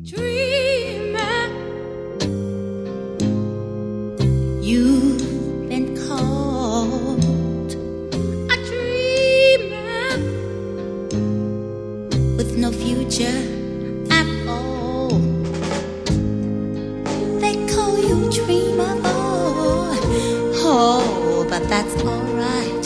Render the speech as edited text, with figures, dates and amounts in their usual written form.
Dreamer, you've been called a dreamer with no future at all. They call you dreamer, boy. Oh, but that's alright.